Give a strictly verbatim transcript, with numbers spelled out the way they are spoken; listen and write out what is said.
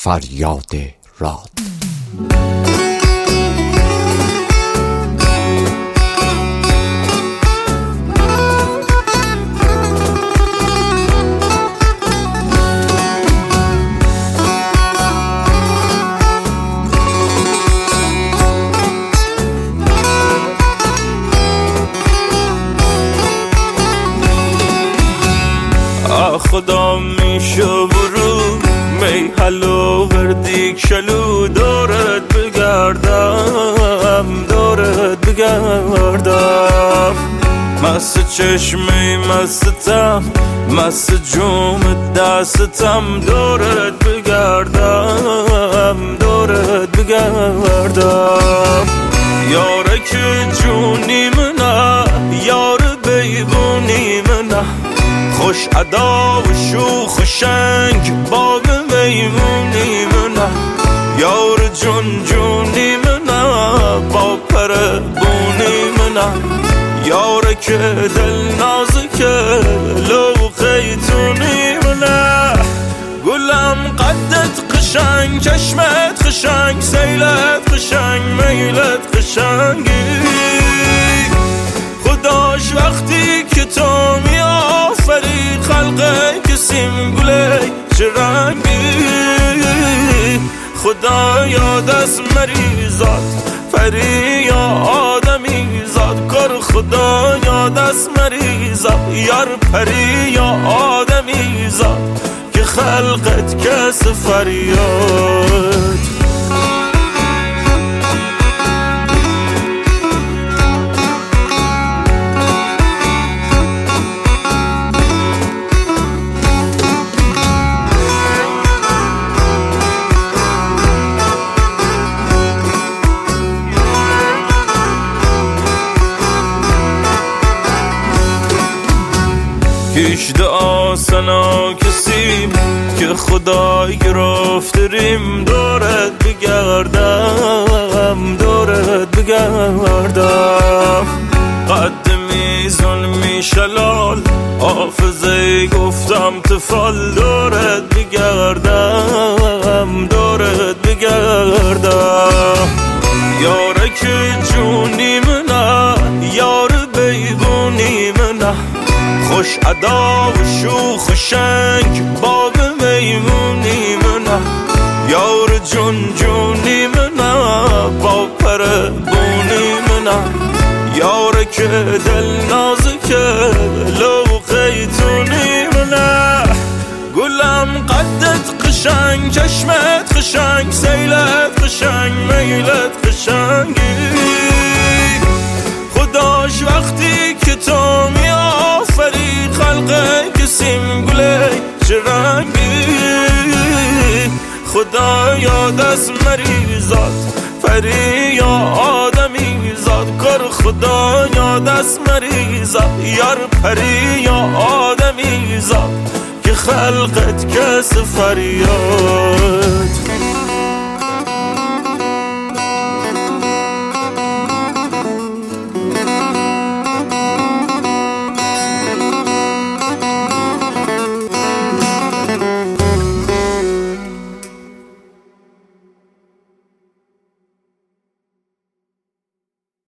فریاد راد. خدا میشه برو می حلو وردیک شلو دارت بگردم دارت بگردم مست چشمی مستم مست جوم دستم دارت بگردم دارت بگردم یاره که جونی منه یار بیبونی منه خوش ادا و شوخ و شنگ باغ میمونی منه یار جون جونی منه با پر بونی منه یاره که دل نازکه لو خیتونی منه گلم قدت قشنگ چشمت قشنگ سیلت قشنگ میلت قشنگی خداش وقتی که تو می آفری خلقه کسیم گله چه رنگی خدا یاد از مریزاد فری یا آدمی زاد کار خدا یاد از مریزاد یار پری یا آدمی زاد که خلقت کس فریاد. هیچ دعا سنا کسی که خدای گرفتریم دارد بگردم دارد بگردم قدمی ظلمی شلال حافظه گفتم تفال دارد بگردم دارد بگردم یاره که جونی منه یار بیبونی منه خوش ادا و شوخ و شنگ باغ میمونی منه یار جون جونی منه با پر بونی منه یاره که دل نازکه لو خیتونی منه گلم قدت قشنگ چشمت قشنگ سیلت قشنگ میلت قشنگی خداش وقتی که تو می آفری خلقه کسیم گله چه رنگی خدا یاد از مریزاد فری یا آدمی زاد کار خدا یاد از مریزاد یار پری یا آدمی زاد که خلقت کس فریاد.